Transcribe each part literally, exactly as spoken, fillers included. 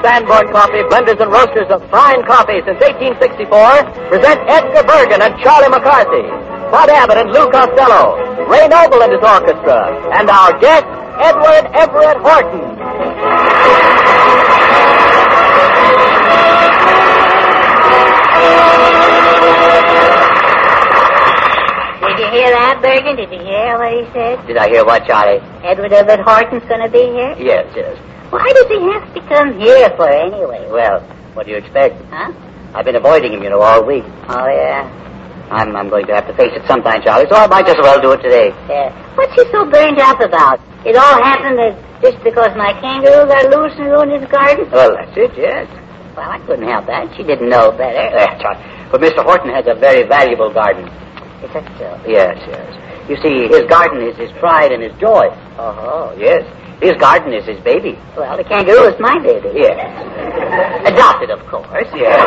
Sanborn Coffee, blenders and roasters of fine coffee since eighteen sixty-four, present Edgar Bergen and Charlie McCarthy, Bud Abbott and Lou Costello, Ray Noble and his orchestra, and our guest, Edward Everett Horton. Did you hear that, Bergen? Did you hear what he said? Did I hear what, Charlie? Edward Everett Horton's going to be here? Yes, yes. Why does he have to come here for anyway? Well, what do you expect? Huh? I've been avoiding him, you know, all week. Oh, yeah? I'm I'm going to have to face it sometime, Charlie, so I might just as well do it today. Yeah. What's he so burned up about? It all happened that just because my kangaroo got loose and ruined his garden? Well, that's it, yes. Well, I couldn't help that. She didn't know better. That's right. But Mister Horton has a very valuable garden. Is that so? Yes, yes. You see, his garden is his pride and his joy. Oh, yes. His garden is his baby. Well, the kangaroo is my baby. Yes. Adopted, of course. Yes.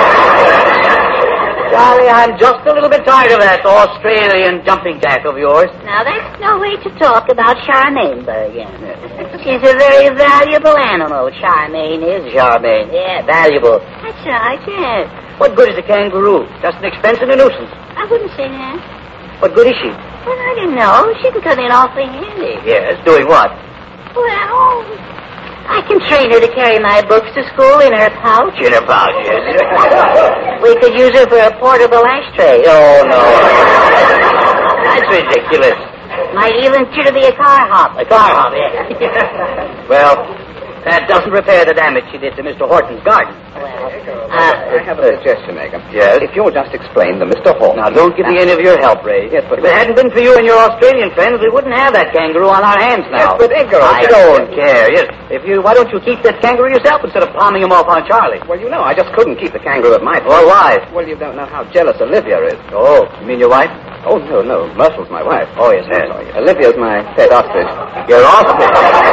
Charlie, I'm just a little bit tired of that Australian jumping jack of yours. Now, that's no way to talk about Charmaine, Bergen. She's a very valuable animal, Charmaine is. Charmaine. Yeah. Valuable. That's right, yes. What good is a kangaroo? Just an expense and a nuisance. I wouldn't say that. What good is she? Well, I don't know. She can come in awfully handy. Yes, doing what? Well, I can train her to carry my books to school in her pouch. In her pouch, yes. We could use her for a portable ashtray. Oh, no. That's ridiculous. Might even teach her to be a car hop. A car hop, yes. Well, that doesn't repair the damage she did to Mister Horton's garden. Well, uh, I have a suggestion, Edgar. Yes? If you'll just explain to Mister Horton. Now, don't give me any of your help, Ray. Yes, but... If it hadn't been for you and your Australian friends, we wouldn't have that kangaroo on our hands now. Yes, but Edgar... I don't care. Yes. If you, why don't you keep that kangaroo yourself instead of palming him off on Charlie? Well, you know, I just couldn't keep the kangaroo at my place. Well, why? Well, you don't know how jealous Olivia is. Oh, you mean your wife? Oh, no, no. Myrtle's my wife. Oh, yes, I'm yes. sorry. Olivia's my pet ostrich. Your ostrich?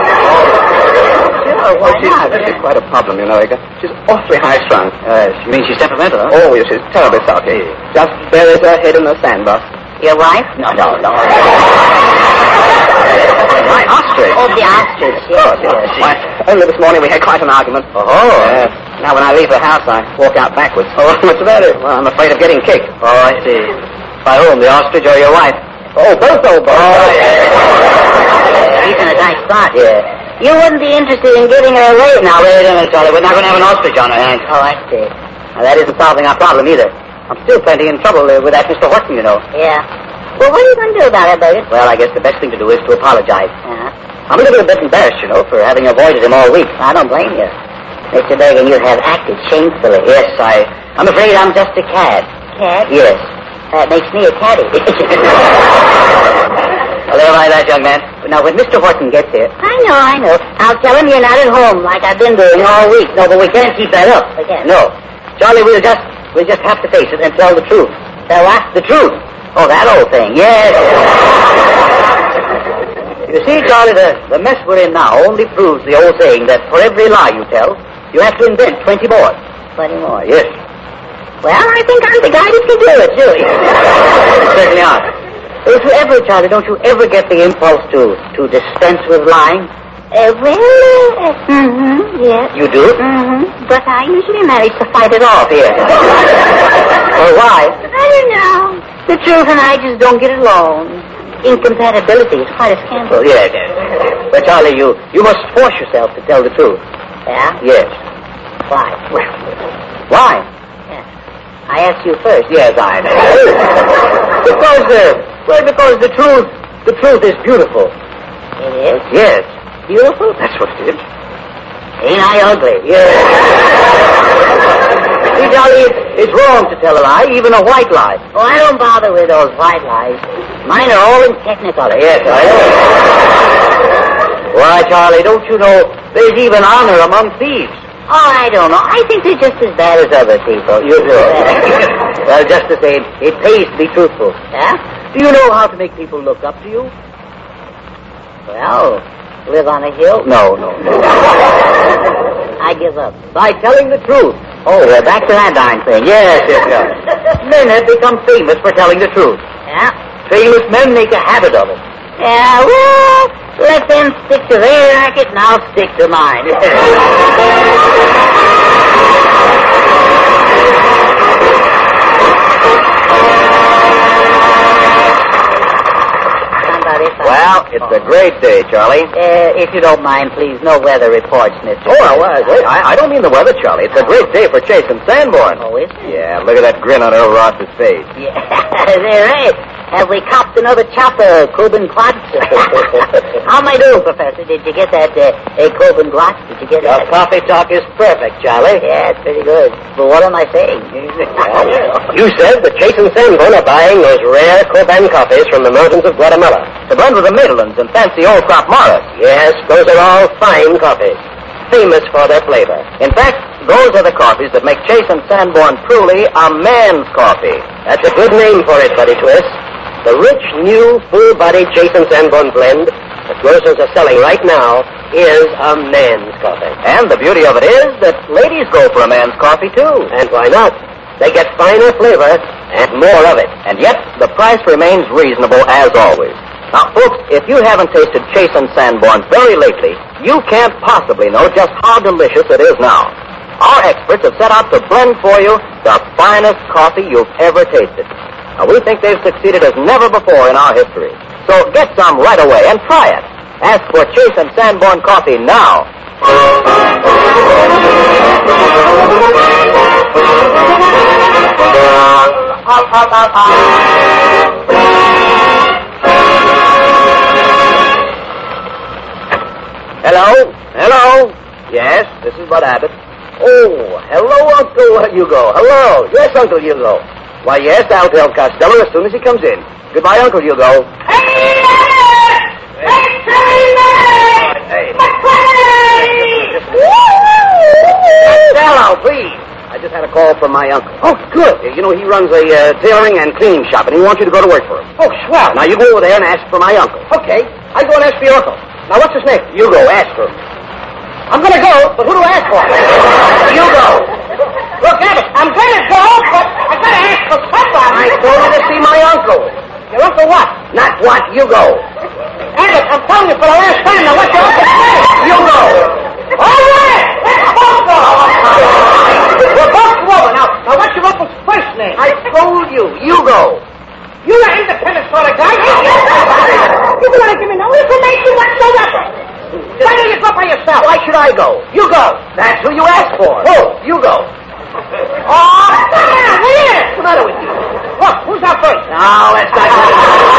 Oh, well, she's, she's quite a problem, you know, Edgar. She's awfully high-strung. Uh, you mean she's temperamental, huh? Oh, yes, she's terribly sulky. Just buries her head in the sandbox. your wife? No, no, no. My ostrich. Oh, the ostrich, yes, yes. Why, only this morning we had quite an argument. Oh. Uh, now, when I leave the house, I walk out backwards. Oh, what's the matter? Well, I'm afraid of getting kicked. Oh, I see. By whom, the ostrich or your wife? Oh, both, oh, both. Oh, yeah. He's in a nice spot. Yeah. You wouldn't be interested in giving her away Now, wait a minute, Charlie. We're not going to have an ostrich on our hands. Oh, I see. Now, that isn't solving our problem either. I'm still plenty in trouble uh, with that Mister Horton, you know. Yeah. Well, what are you going to do about it, Bergen? Well, I guess the best thing to do is to apologize. Uh-huh. I'm a little bit embarrassed, you know, for having avoided him all week. I don't blame you. Mister Bergen, you have acted shamefully. Yes, I... I'm afraid I'm just a cad. Cat? Yes. That makes me a caddy. Well, never mind that, young man. Now, when Mister Horton gets here... I know, I know. I'll tell him you're not at home like I've been doing all week. No, but we can't keep that up. We can't. No. Charlie, we'll just... We'll just have to face it and tell the truth. The what? The truth. Oh, that old thing. Yes. You see, Charlie, the, the mess we're in now only proves the old saying that for every lie you tell, you have to invent twenty more. Twenty more. Yes. Well, I think I'm the guy that can do it, too. You certainly are. Don't you ever, Charlie, don't you ever get the impulse to, to dispense with lying? Uh, well, uh, mm-hmm, yes. You do? Mm-hmm. But I usually manage to fight it off. Here. Well, why? I don't know. The truth and I just don't get along. Incompatibility is quite a scandal. Oh, yes, yes. But, Charlie, you, you must force yourself to tell the truth. Yeah? Yes. Why? Well, why? Yeah. I asked you first. Yes, I know. Because, uh, well, because the truth, the truth is beautiful. It is? Yes. Beautiful? That's what it is. Ain't I ugly? Yes. See, Charlie, it's wrong to tell a lie, even a white lie. Oh, I don't bother with those white lies. Mine are all in technicolor. Yes, I know. Why, Charlie, don't you know there's even honor among thieves? Oh, I don't know. I think they're just as bad as other people. You do. Well, just the same, it pays to be truthful. Yeah? Do you know how to make people look up to you? Well, live on a hill? No, no, no. I give up. By telling the truth. Oh, we're back to that darn thing. Yes, yes, yes. Men have become famous for telling the truth. Yeah? Famous men make a habit of it. Yeah, well, Let them stick to their racket, and I'll stick to mine. Well, it's a great day, Charlie. Uh, if you don't mind, please, no weather reports, Mister Oh, well, uh, wait, I, I don't mean the weather, Charlie. It's a great day for Chase and Sanborn. Oh, is it? Yeah, look at that grin on Earl Ross's face. Yeah, they're right. Have we copped another chopper, Coben Klotz? How am I doing, Professor? Did you get that, uh, uh, Coben Klotz? Did you get Your that? coffee talk is perfect, Charlie. Yeah, it's pretty good. But what am I saying? You said that Chase and Sanborn are buying those rare Coben coffees from the mountains of Guatemala. To blend with the Maitlands and fancy old crop Morris. Yes, those are all fine coffees. Famous for their flavor. In fact, those are the coffees that make Chase and Sanborn truly a man's coffee. That's a good name for it, Buddy Twist. The rich, new, full-bodied Chase and Sanborn blend that grocers are selling right now is a man's coffee. And the beauty of it is that ladies go for a man's coffee, too. And why not? They get finer flavor and more of it. And yet, the price remains reasonable as always. Now, folks, if you haven't tasted Chase and Sanborn very lately, you can't possibly know just how delicious it is now. Our experts have set out to blend for you the finest coffee you've ever tasted. Now, we think they've succeeded as never before in our history. So get some right away and try it. Ask for Chase and Sanborn coffee now. Hello? Hello? Yes, this is Bud Abbott. Oh, hello, Uncle Hugo. Hello. Yes, Uncle Hugo. Why, yes, I'll tell Costello as soon as he comes in. Goodbye, Uncle Hugo. Hey, Hey. Hey, Costello, please. I just had a call from my uncle. Oh, good. You know, he runs a uh, tailoring and cleaning shop, and he wants you to go to work for him. Oh, swell. Now, you go over there and ask for my uncle. Okay. I go and ask for your uncle. Now, what's his name? You go. Ask for him. I'm going to go, but who do I ask for? You go. Look, Abbott, I'm going to go, but I got to ask for somebody. I told you to see my uncle. Your uncle what? Not what. You go. Abbott, I'm telling you for the last time. Now, what's your uncle's name? You go. All right. Let's both go. We're both over. Now, now, what's your uncle's first name? I told you. You go. You're an independent sort of guy. You don't want to give me no information whatsoever. Why don't you go by yourself? Why should I go? You go. That's who you asked for. Oh, you go. Oh, come on, here. What's the matter with you? Look, who's out first? No, that's not good.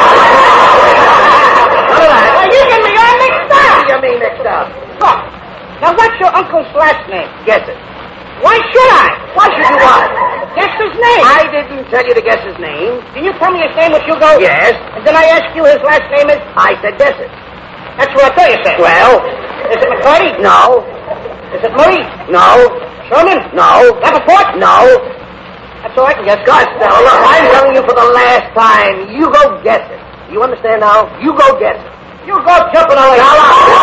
None of that. Well, you get me all mixed up. You get me mixed up. Look, now what's your uncle's last name? Guess it. Why should I? Why should you what? Guess his name. I didn't tell you to guess his name. Can you tell me his name, Mister Hugo? Yes. And then I ask you his last name is? I said guess it. That's what I thought you said. Well? Is it McCarty? No. Is it Murray? No. Sherman? No. Davenport? No. That's all I can guess. Costello, look, I'm telling you for the last time, you go guess it. You understand now? You go guess it. You go jumping all around.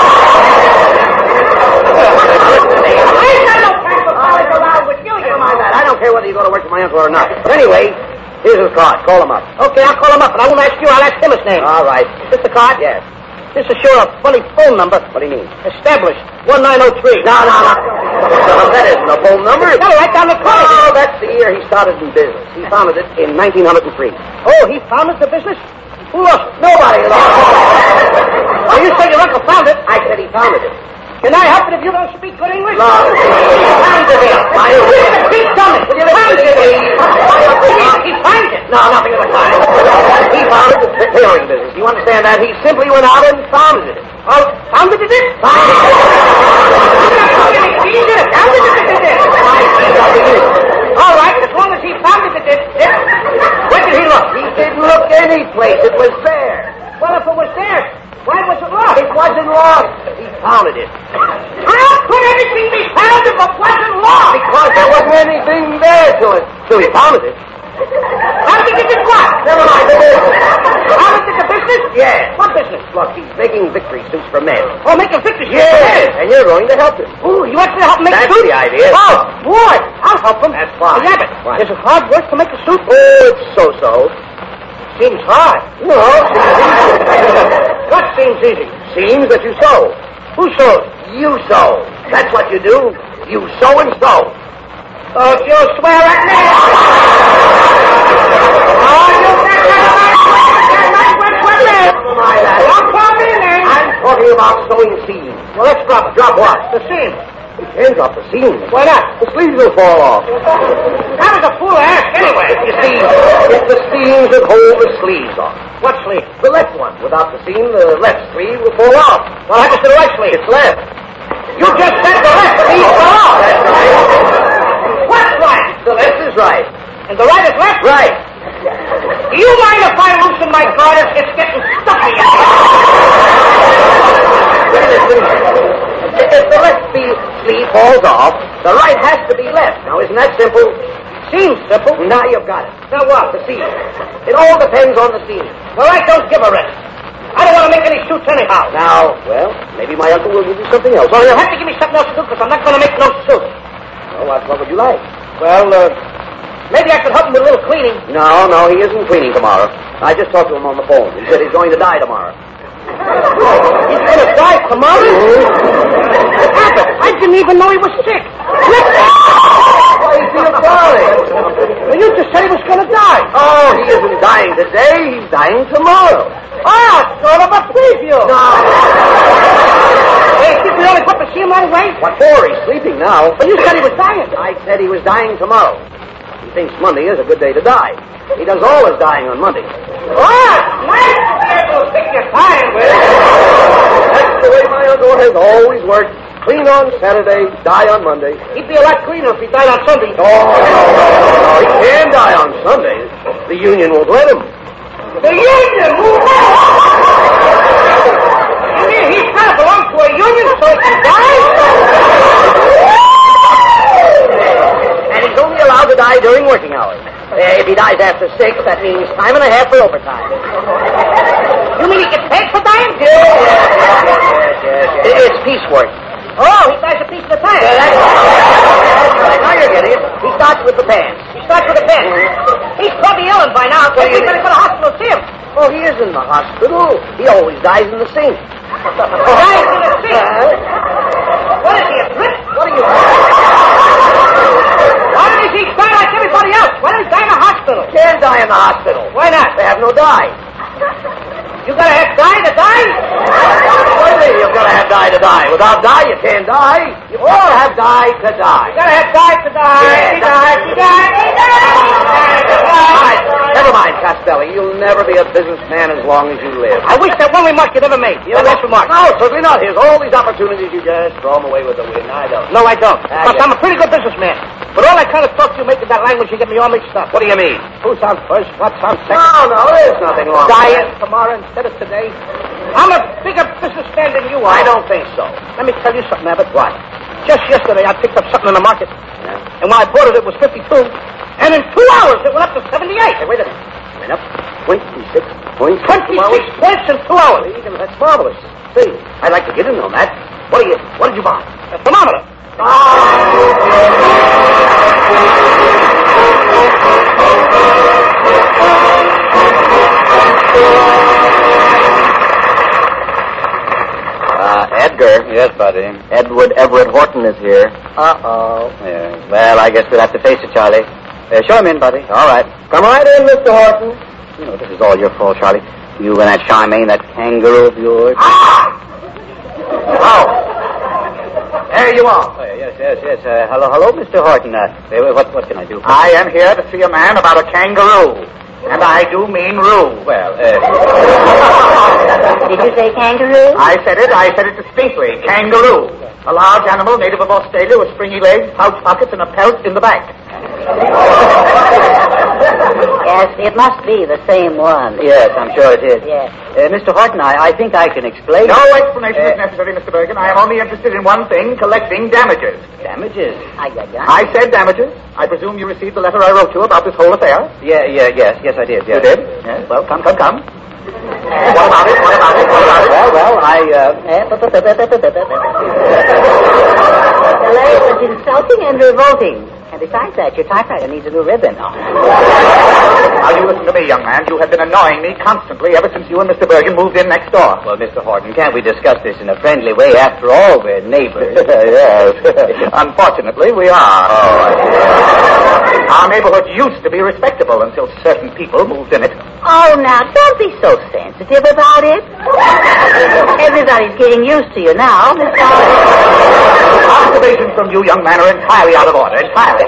I ain't got no time for college around with you. Never mind that. I don't care whether you go to work for my uncle or not. But anyway, here's his card. Call him up. Okay, I'll call him up, but I won't ask you. I'll ask him his name. All right. Is this the card? Yes. This is sure a funny phone number. What do you mean? Established. one nine oh three. No, no, no. No, that isn't a phone number. It's got it right down the corner. Oh, that's the year he started in business. He founded it in nineteen oh three. Oh, he founded the business? Who lost it? Nobody lost it. Oh, you said your uncle found it? I said he founded it. Can I help it if you don't speak good English? No. Founded it. I He done it. Will you listen to me? He found it. No, nothing of the kind. He founded the tailoring business. You understand that? He simply went out and founded it. Oh, founded it? Founded it. He did it. Founded it. All right, as long as he founded it, where did he look? He didn't look any place. It was there. Well, if it was there, why was it lost? It wasn't lost. He founded it. How could everything be found if it wasn't lost? Because there wasn't anything there to it. So he founded it. How did he get what? Never mind, the business. How did he get the business? Yes. What business? Look, he's making victory suits for men. Oh, making victory suits yes. for men? And you're going to help him. Ooh, you want me to help him make That's suits? That's the idea. Oh, boy, I'll help him. That's fine. Hey, Abbott, what? Is it hard work to make a suit? Oh, it's so-so. Seems hard. No, seems easy. What seems easy? seams that you sew. Who sews? You sew. That's what you do. You sew and sew. Don't you swear at me! Oh, you can't language with me! My lad. Don't call me name. I'm talking about sewing seams. Well, let's drop it. Drop what? The seam. You can't drop the seams. Why not? The sleeves will fall off. That was a fool to ask anyway. You see, it's the seams that hold the sleeves on. What sleeve? The left one. Without the seam, the left sleeve will fall off. What happens to the right sleeve? It's left. You just said the left sleeve fell off. That's right. What's right? The left is right. And the right is left? Right. Do you mind if I loosen my garters? It's getting stuffy. If the left sleeve falls off, the right has to be left. Now, isn't that simple? Seems simple. Now you've got it. Now what? The seam. It all depends on the seam. Well, I don't give a rest. I don't want to make any suits anyhow. Now, well, maybe my uncle will give you something else. Well, you'll have to give me something else to do because I'm not going to make no suit. Well, what, what would you like? Well, uh, maybe I could help him with a little cleaning. No, no, he isn't cleaning tomorrow. I just talked to him on the phone. He said he's going to die tomorrow. He's going to die tomorrow? What happened? I didn't even know he was sick. Why, you feel sorry. Well, you just said he was going to die. Oh, he isn't dying today. He's dying tomorrow. Ah, sort of a preview. No. Hey, did we only put the seam right away? What for? He's sleeping now. But you said he was dying. I said he was dying tomorrow. He thinks Monday is a good day to die. He does all his dying on Monday. Oh, nice to be able to pick your time with. That's the way my uncle has always worked. Clean on Saturday, die on Monday. He'd be a lot cleaner if he died on Sunday. Oh, no, no, no, no. He can die on Sunday. The union won't let him. The union? Move on! You mean he's got to belong to a union so he can die? And he's only allowed to die during working hours. Uh, if he dies after six, that means time and a half for overtime. You mean he gets paid for dying? Yes, yes, yes, yes. It's piecework. Oh, he dies a piece at a time. Yeah, that's right. Now you're getting it. He starts with the pants. He starts with a pen. He's probably ill by now. What do We you better mean? go to the hospital and see him. Oh, he is in the hospital. He always dies in the sink. Dies in the sink? What is he, a flip? What are you... Why does he die like everybody else? Why does he die in the hospital? Can't die in the hospital. Why not? They have no dye. You gotta have dye to die? What do you mean you've got to have dye to die? Without dye, you can't die. You all have dye to die. You gotta have dye to die. Yeah, He died, he died, he died, he All died. right, never mind, Castelli. You'll never be a businessman as long as you live. I wish that one remark you never made. You That know, last remark. No, certainly not. Here's all these opportunities. You just throw them away with the wind. I don't. No, I don't. Ah, Because yeah. I'm a pretty good businessman. But all I kind of talk to you making that language, you get me all mixed up. What do you mean? Who's on first? What's on second? No, no, there's nothing wrong with Dying that. tomorrow instead of today. I'm a bigger businessman than you are. I don't think so. Let me tell you something, Abbott. What? Just yesterday, I picked up something in the market. Yeah. And when I bought it, it was fifty-two. And in two hours, it went up to seventy-eight. Hey, wait a minute. Went up twenty-six points. twenty-six points in two hours. That's marvelous. Say, I'd like to get in on that. What do you? What did you buy? A thermometer. Uh, Edgar. Yes, buddy. Edward Everett Horton is here. Uh-oh. Yes. Well, I guess we'll have to face it, Charlie. Uh, show him in, buddy. All right. Come right in, Mister Horton. You know, this is all your fault, Charlie. You and that Charmaine, that kangaroo of yours. Ah! Oh. There you are. Oh, yes, yes, yes. Uh, hello, hello, Mister Horton. Uh, uh, what, what can I do? I am here to see a man about a kangaroo. And I do mean roo. Well, uh... Did you say kangaroo? I said it, I said it distinctly. Kangaroo. A large animal native of Australia with stringy legs, pouch pockets, and a pelt in the back. Yes, it must be the same one. Yes, I'm sure it is. Yes. Uh, Mister Horton, I, I think I can explain... No explanation is necessary, Mister Bergen. I am only interested in one thing, collecting damages. Damages? Ay, ay, ay. I said damages. I presume you received the letter I wrote you about this whole affair. Yeah, yeah, yes, yes, I did. Yes. You did? Yes. Well, come, come, come. What about it? What about it? What about it? Well, well, I, uh... The delay was insulting and revolting, And besides that, your typewriter needs a new ribbon. Now, you listen to me, young man. You have been annoying me constantly ever since you and Mister Bergen moved in next door. Well, Mister Horton, can't we discuss this in a friendly way? After all, we're neighbors. Yes. Unfortunately, we are. Oh, I see. Our neighborhood used to be respectable until certain people moved in it. Oh, now, don't be so sensitive about it. Everybody's getting used to you now, Mister Observations from you, young man, are entirely out of order. Entirely.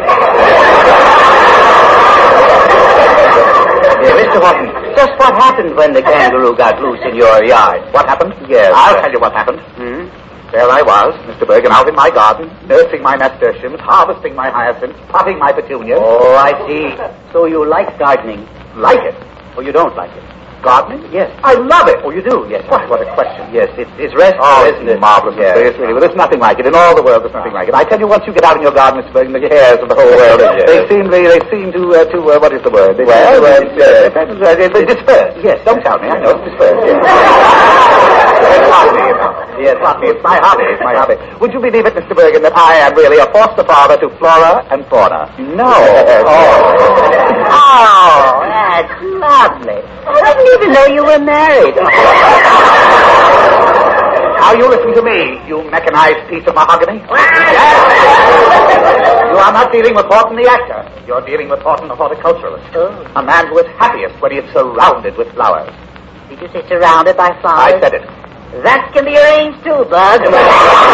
Yeah, Mister Horton, just what happened when the kangaroo got loose in your yard? What happened? Yes. I'll tell you what happened. Hmm? There I was, Mister Bergen, out in my garden, nursing my nasturtiums, harvesting my hyacinths, potting my petunias. Oh, I see. So you like gardening. Like it? Or you don't like it? Gardening? Yes. I love it. Oh, you do? Yes. Why, what a question. Yes, it, it's restful, Oh, isn't it? marvelous. Yes. It's really, well, there's nothing like it. In all the world, there's nothing like it. I tell you, once you get out in your garden, Mister Bergen, the hairs of the whole world, Yes. they seem, they, they seem to, uh, to uh, what is the word? They Well, seem to, uh, it's, uh, they, they disperse. Yes, don't tell me. I know it's disperse. Yes. It's hobby, you know. Yes, hobby. It's my hobby. It's my hobby. Would you believe it, Mister Bergen, that I am really a foster father to flora and fauna? No. Oh. Oh, that's lovely. I didn't even know you were married. Now you listen to me, you mechanized piece of mahogany. Yes. You are not dealing with Horton the actor. You're dealing with Horton the horticulturalist. Oh. A man who is happiest when he is surrounded with flowers. Did you say surrounded by flowers? I said it. That can be arranged too, Bud. We'll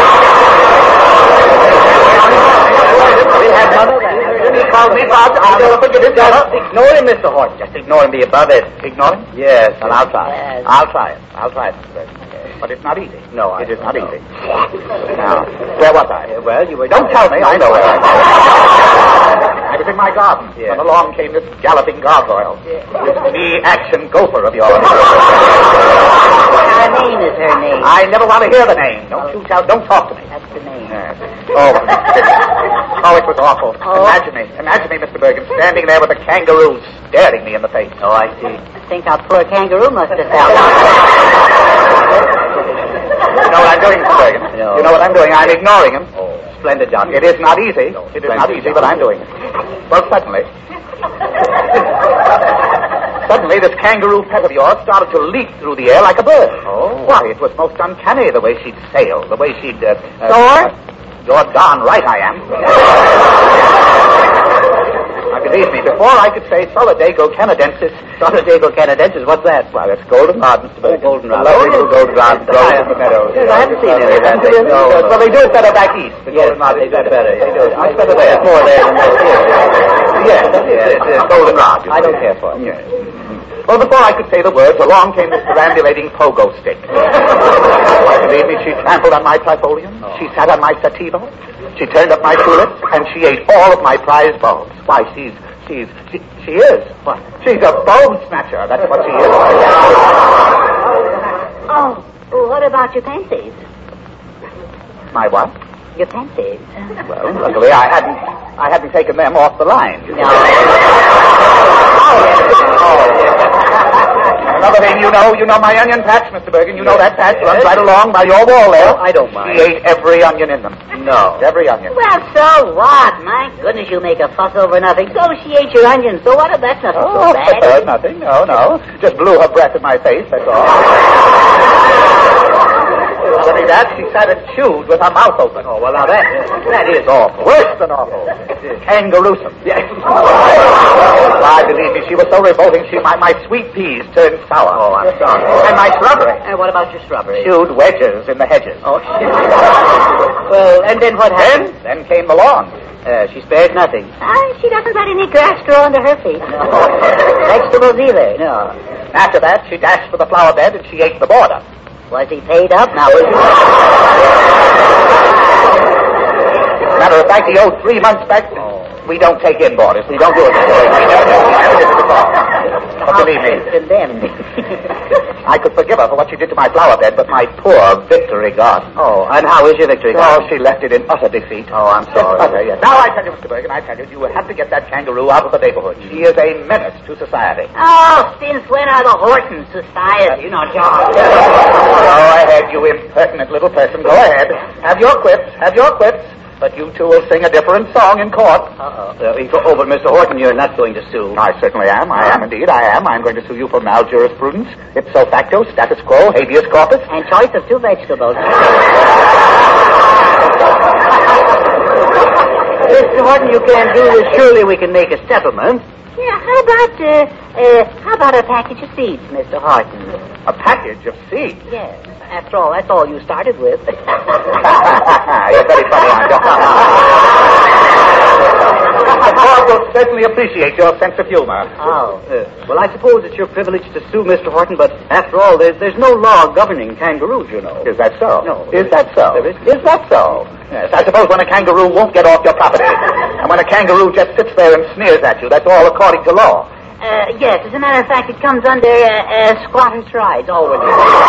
have none of that. He called me Bud. I'll never forget it. Just ignore him, Mister Horton. Just ignore him. Be above it. Ignore him? Yes. Well, I'll try. Yes. I'll try it. I'll try it, Mister Bergen. But it's not easy. No, I It is not know. easy. Now, where was I? Well, you were... Don't tell me. I know where I was. I was in my garden Yes. when along came this galloping gargoyle. This knee-action gopher of yours. Her name is her name. I never want to hear the name. Don't you tell, don't talk to me. That's the name. Yes. Oh, oh, it was awful. Oh. Imagine me, imagine me, Mister Bergen, standing there with a kangaroo staring me in the face. Oh, I see. I think our poor kangaroo must have felt. You know what I'm doing, Mister Bergen? No. You know what I'm doing? I'm ignoring him. Oh, splendid, John. It is not easy. It is not easy, but I'm doing it. Well, suddenly, suddenly this kangaroo pet of yours started to leap through the air like a bird. Oh. Why, it was most uncanny the way she'd sail, the way she'd... Uh, uh, Soar? You're darn right I am. Now, believe me, before I could say Solidago canadensis... Solidago canadensis, what's that? Well, it's goldenrod, Mister Bergen. Oh, goldenrod. Lovely Oh, little goldenrod yes. grows in the meadows. Yes, I haven't seen any of that. Haven't you? No, no. Well, they do it better back east. The Yes, goldenrod they is do it better. They do it. Yes. Much better there. It's more there than that here. Yes, yes, it's uh, goldenrod. you I don't see. care for it. Yes. Well, before I could say the words, along came this perambulating pogo stick. Why, believe me, she trampled on my trifolium. She sat on my sativa. She turned up my tulips, and she ate all of my prize bulbs. Why, she's, she's, she, she is. What? She's a bone snatcher. That's what she is. Oh, what about your pansies? My what? Your pansies. Well, luckily I hadn't, I hadn't taken them off the line. No. Another thing, you know, you know my onion patch, Mister Bergen. You know that patch runs right along by your wall there. Oh, I don't mind. She ate every onion in them. No. Every onion. Well, so what? My goodness, you make a fuss over nothing. So she ate your onions. So what? That's nothing Oh, so bad. nothing. No, no. Just blew her breath in my face, that's all. Not only that, she sat and chewed with her mouth open. Oh, well, now that, that is awful. Worse than awful. Kangaroosome. Yes. Why, believe me, she was so revolting, she, my, my sweet peas turned sour. Oh, I'm sorry. And my shrubbery. And what about your shrubbery? Chewed wedges in the hedges. Oh, well, and then what Then, happened? then came the lawn. Uh, she spared nothing. Ah, she doesn't let any grass grow under her feet. No. Vegetables either. No. After that, she dashed for the flower bed and she ate the border. Was he paid up? Now, was he? Matter of fact, he owed three months back. We don't take in boarders. We don't do it this way. We never, we never did it before. But believe me, Condemned. I could forgive her for what she did to my flower bed, but my poor Victory garden. Oh, and how is your victory? Oh, she left it in utter defeat. Oh, I'm sorry. Utter, yes. Now I tell you, Mister Bergen, I tell you, you have to get that kangaroo out of the neighborhood. She is a menace to society. Oh, since when are the Horton Society? You know, John. Go ahead, you impertinent little person. Go ahead. Have your quips. Have your quips. But you two will sing a different song in court. Uh-oh. Uh, oh, but Mister Horton, you're not going to sue. I certainly am. I am indeed. I am. I'm going to sue you for maljurisprudence, ipso facto, status quo, habeas corpus. And choice of two vegetables. Mister Horton, you can't do this. Surely we can make a settlement. Yeah, how about, uh, uh, how about a package of seeds, Mister Horton? A package of seeds? Yes. After all, that's all you started with. You're very funny, aren't you? The court will certainly appreciate your sense of humor. Oh. Uh, well, I suppose it's your privilege to sue Mister Horton, but after all, there's, there's no law governing kangaroos, you know. Is that so? No. Is that so? There is. Is that so? Yes, I suppose when a kangaroo won't get off your property, and when a kangaroo just sits there and sneers at you, that's all according to law. Uh, yes, as a matter of fact, it comes under uh, uh, squatter's rights, always.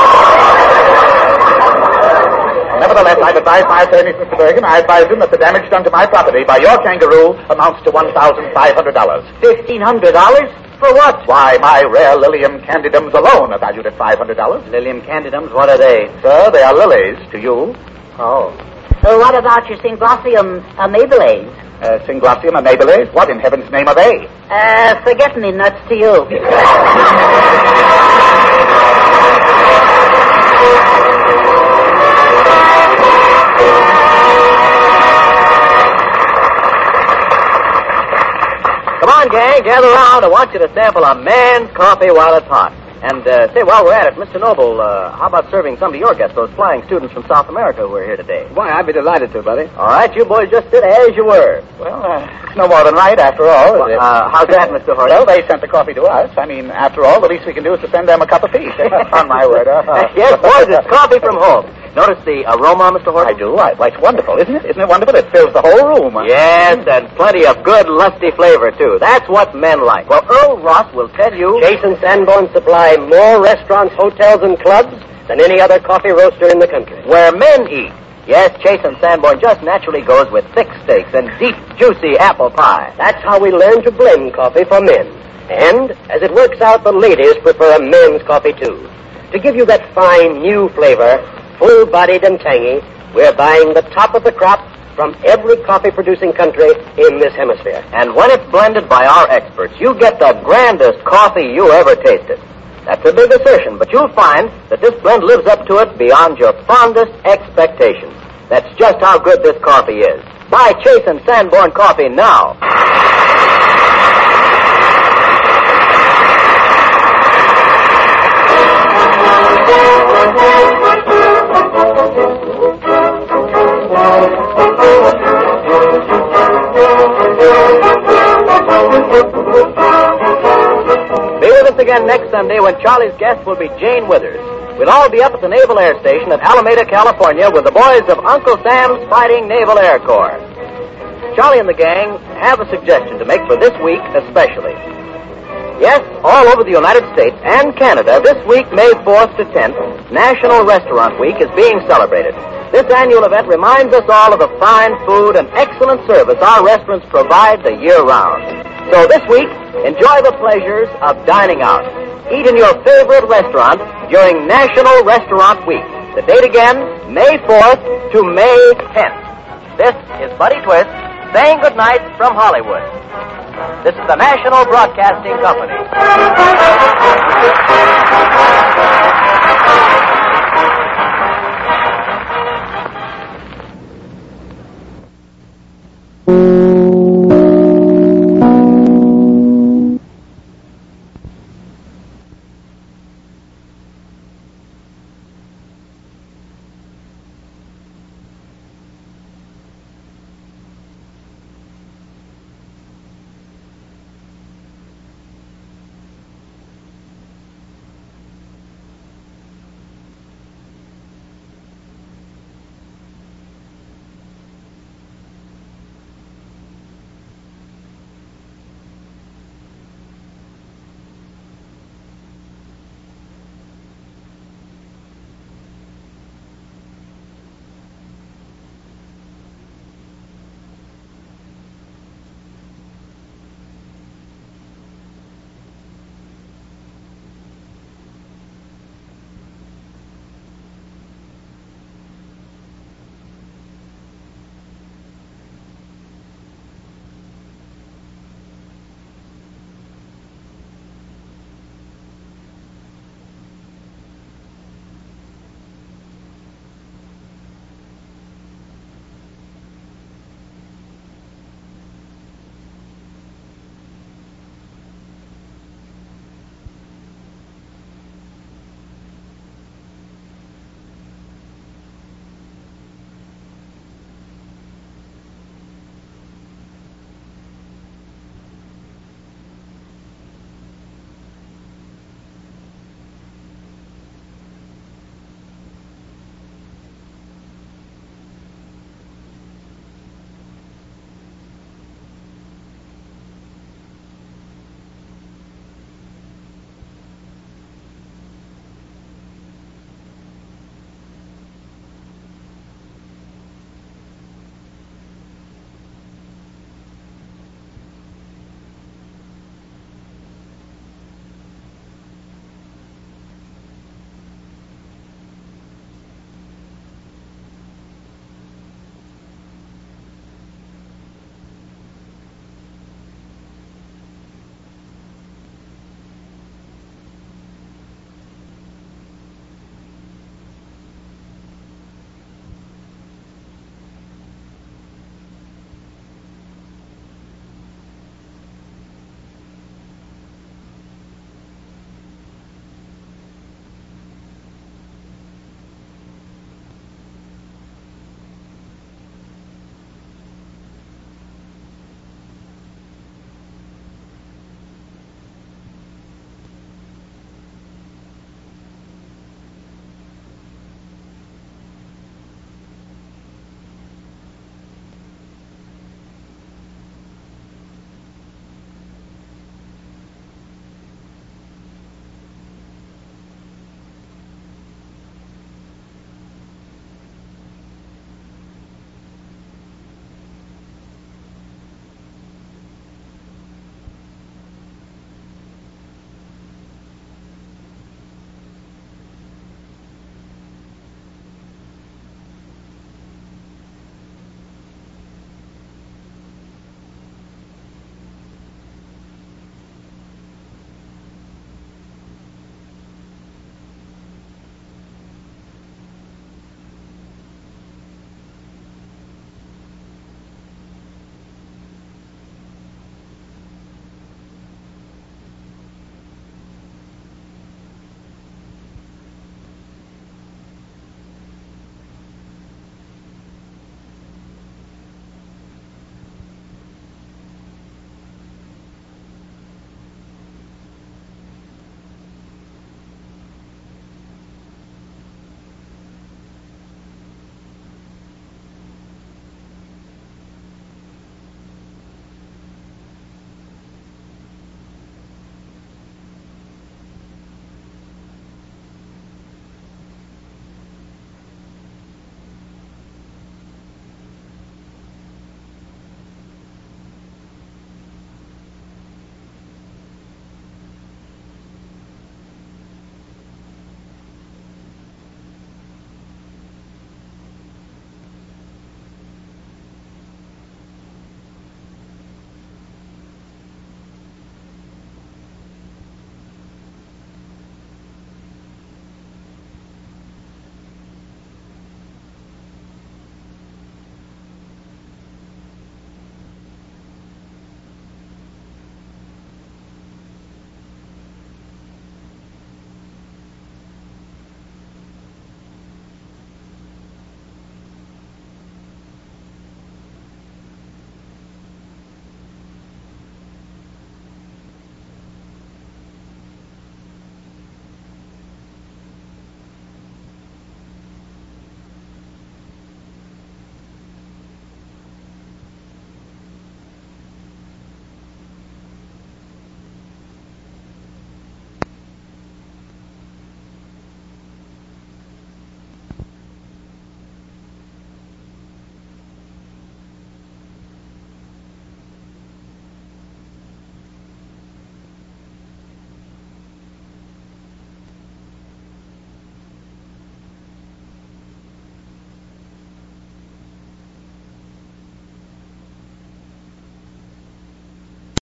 Nevertheless, I've advised my attorney, Mister Bergen, I advise him that the damage done to my property by your kangaroo amounts to one thousand five hundred dollars. Fifteen hundred dollars? For what? Why, my rare Lilium candidums alone are valued at five hundred dollars. Lilium candidums, what are they? Sir, they are lilies to you. Oh. So what about your Synglossium amabilis? Uh, Synglossium amabilis? What in heaven's name are they? Uh, forget-me-nuts to you. Come on, gang, gather around. I want you to sample a man's coffee while it's hot. And, uh, say, while we're at it, Mister Noble, uh, how about serving some of your guests, those flying students from South America who are here today? Why, I'd be delighted to, buddy. All right, you boys just sit as you were. Well, uh, it's no more than right, after all. Well, uh, how's that, Mister Horton? Well, they sent the coffee to us. I mean, after all, the least we can do is to send them a cup apiece. On my word. Uh-huh. Yes, boys, it's coffee from home. Notice the aroma, Mister Horton? I do. I, why, it's wonderful, isn't it? Isn't it wonderful? It fills the whole room. Yes, and plenty of good, lusty flavor, too. That's what men like. Well, Earl Ross will tell you... Jason Sanborn supply more restaurants, hotels, and clubs than any other coffee roaster in the country. Where men eat. Yes, Chase and Sanborn just naturally goes with thick steaks and deep, juicy apple pie. That's how we learn to blend coffee for men. And, as it works out, the ladies prefer a men's coffee, too. To give you that fine, new flavor, full-bodied and tangy, we're buying the top of the crop from every coffee-producing country in this hemisphere. And when it's blended by our experts, you get the grandest coffee you ever tasted. That's a big assertion, but you'll find that this blend lives up to it beyond your fondest expectations. That's just how good this coffee is. Buy Chase and Sanborn coffee now. Be with us again next Sunday when Charlie's guest will be Jane Withers. We'll all be up at the Naval Air Station at Alameda, California with the boys of Uncle Sam's Fighting Naval Air Corps. Charlie and the gang have a suggestion to make for this week especially. Yes, all over the United States and Canada, this week, May fourth to tenth, National Restaurant Week is being celebrated. This annual event reminds us all of the fine food and excellent service our restaurants provide the year round. So this week, enjoy the pleasures of dining out. Eat in your favorite restaurant during National Restaurant Week. The date again, May fourth to May tenth. This is Buddy Twist saying goodnight from Hollywood. This is the National Broadcasting Company. Thank you.